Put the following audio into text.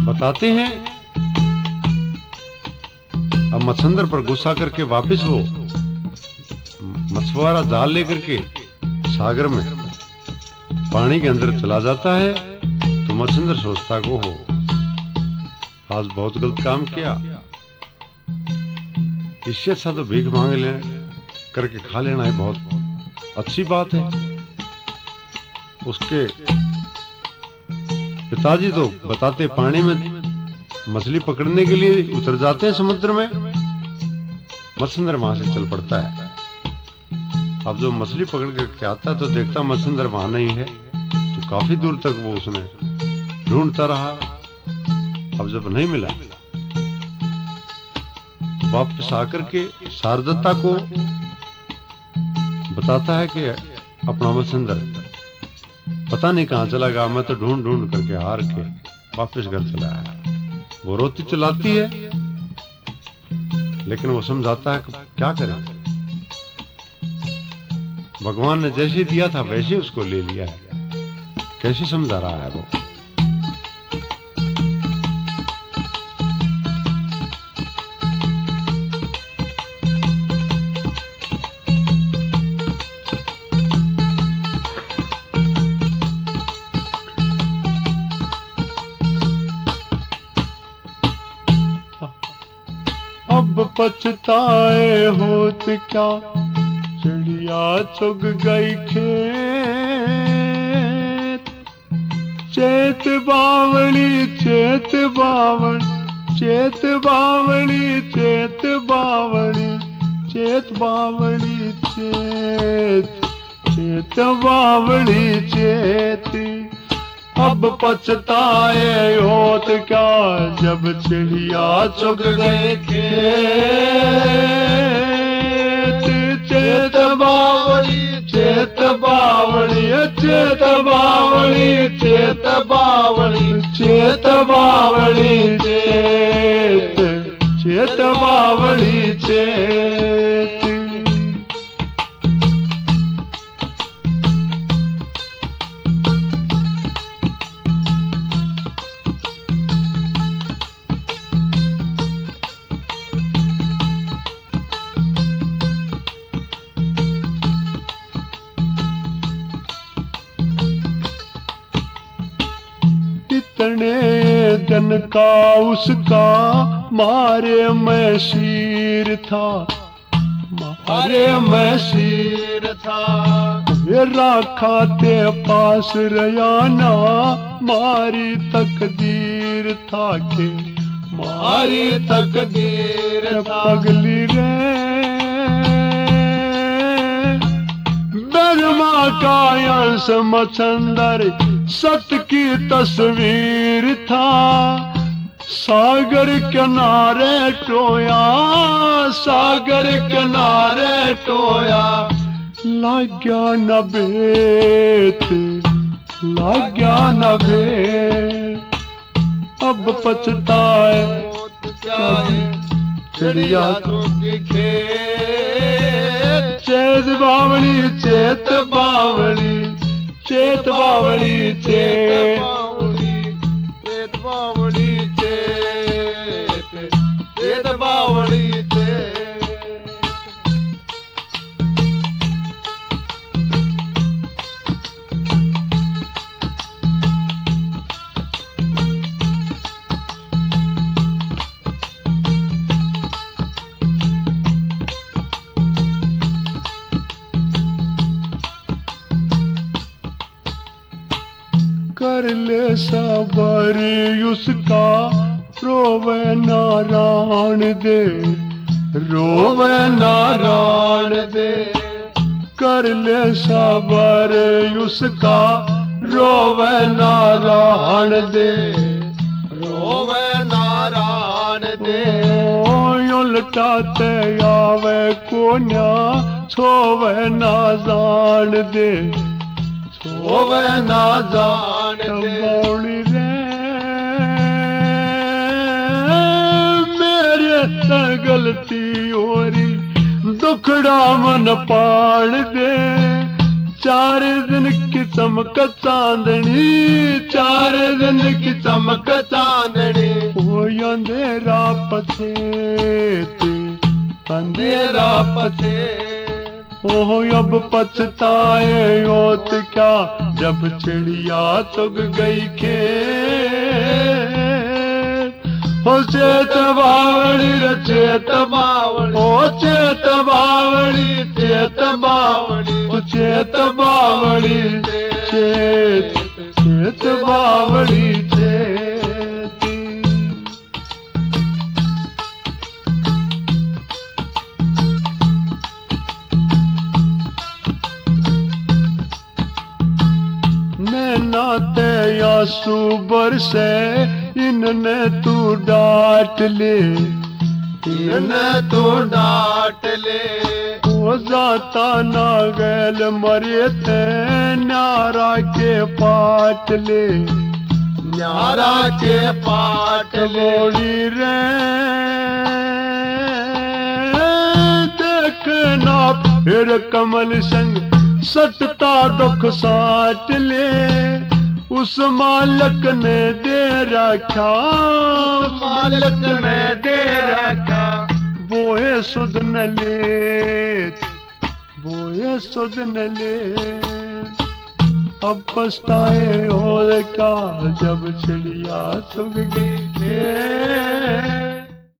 बताते हैं अब मत्स्येंद्र पर गुस्सा करके वापस वो मछुआरा जाल लेकर के सागर में पानी के अंदर चला जाता है। तो मत्स्येंद्र सोचता को हो आज बहुत गलत काम किया, इससे अच्छा तो भीख मांग ले करके खा लेना है, बहुत अच्छी बात है। उसके पिताजी तो बताते पानी में मछली पकड़ने के लिए उतर जाते हैं समुद्र में। मत्स्येंद्र वहां से चल पड़ता है। अब जो मछली पकड़ के आता है तो देखता मत्स्येंद्र वहां नहीं है, तो काफी दूर तक वो उसने ढूंढता रहा। अब जब नहीं मिला वापस आकर के शारदत्ता को बताता है कि अपना मत्स्येंद्र पता नहीं कहां चला गया, मैं तो ढूंढ ढूंढ करके हार के वापस घर चला आया। वो रोती चलाती है लेकिन वो समझाता है कि क्या करें, भगवान ने जैसे दिया था वैसे उसको ले लिया है। कैसे समझा रहा है वो। अब पछताए होत क्या, चिड़िया चुग गई खेत। चेत बावली चेत बावली चेत बावली चेत बावली चेत बावली चेत चेत बावली चेत। अब पछताए होत क्या, जब चिड़िया चुग गए खेत। चेत बावली चेत बावली चेत बावली चेत बावली चेत बावली चेत चेत बावली चेत। इतने दिन का उसका मारे में शीर था, मारे में शीर था। मेरा खाते पास रयाना मारी तकदीर था के, मारी तकदीर पगली रे। बर्मा का अंश मत्स्येंद्र सत की तस्वीर था। सागर किनारे टोया सागर किनारे टोया। लाग्या न बेत लाग्या न बेत। अब पछताए चिड़िया चुग खेत। चेत बावली चेत बावली चेत बावली चेत चेत बावली चेत चेत बावली चेत। कर ले सबर उसका रोवे नारायण दे रोवे नारायण दे। कर ले सबर उसका रोवे नारायण दे रोवे नारायण दे। उलटाते आवे कोन्या छोवे ना जान दे छोवे ना जान दे। रे मेरे गलती होरी दुखड़ा मन पाड़ दे। 4 दिन की चमक चांदनी, 4 दिन की चमक चांदनी, ओ अंधेरा पछेते, अंधेरा पछे, ओह अब पछताए होत क्या, जब चिड़िया चुग गई खेत। ओ चेत बावड़ी रे चेत बावड़ी, ओ चेत बावड़ी, चेत बावड़ी, ओ चेत बावड़ी, चेत, चेत बावड़ी चेत। नाते आंसू बरसे, इनने तू डांट ले, इनने तू डांट ले, ओ जाता ना गैल मरे थे, न्यारा के पाट ले, न्यारा के पाट बोली रे। देखना फिर कमल संग सटता दुख साट ले, उस मालक ने दे रखा, मालक ने दे रखा, बोए सुध न ले, बोए सुध न ले। अब पछताए और का, जब चिड़िया चुग गई।